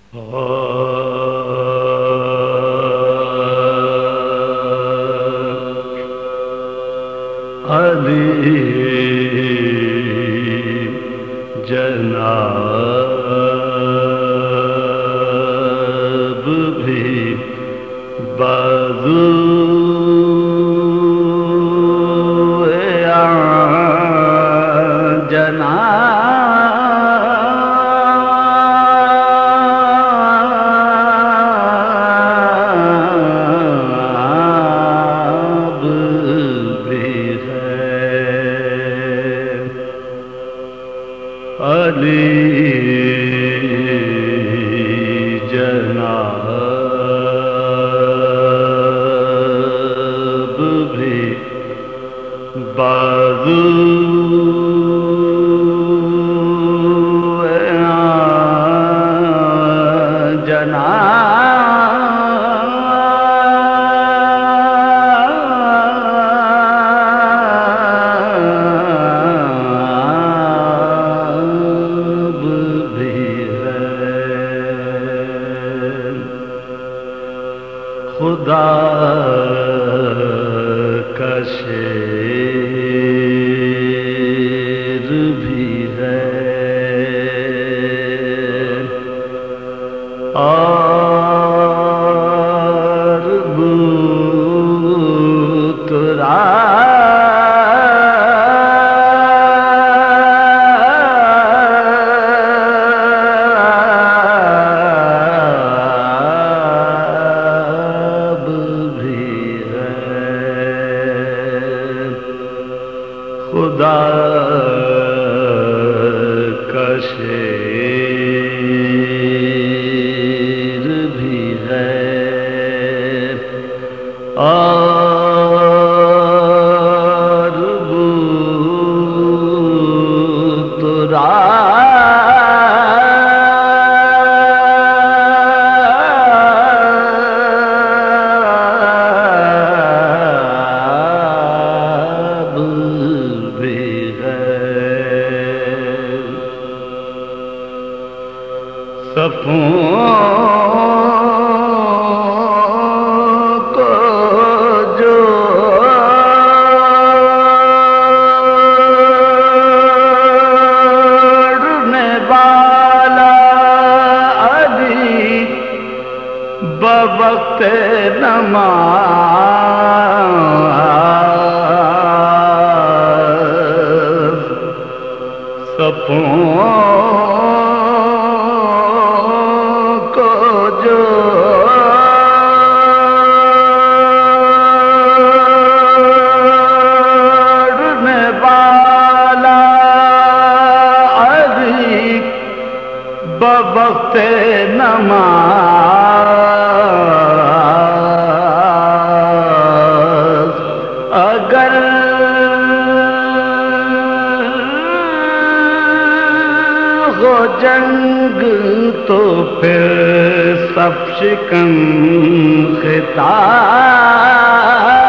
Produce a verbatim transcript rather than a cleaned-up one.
علی جناب بھی بازو جناب بھی ہے علی جناب بھی بازو جناب بھی ہے خدا کا شیر بھی ہے اور بوترا خدا کا شیر بھی ہے اور بوترا صفوں کو جوڑنے والا علی بوقت نماز صفوں جوڑنے والا علی بوقت نماز اگر ہو جنگ تو پھر سب شکن خطاب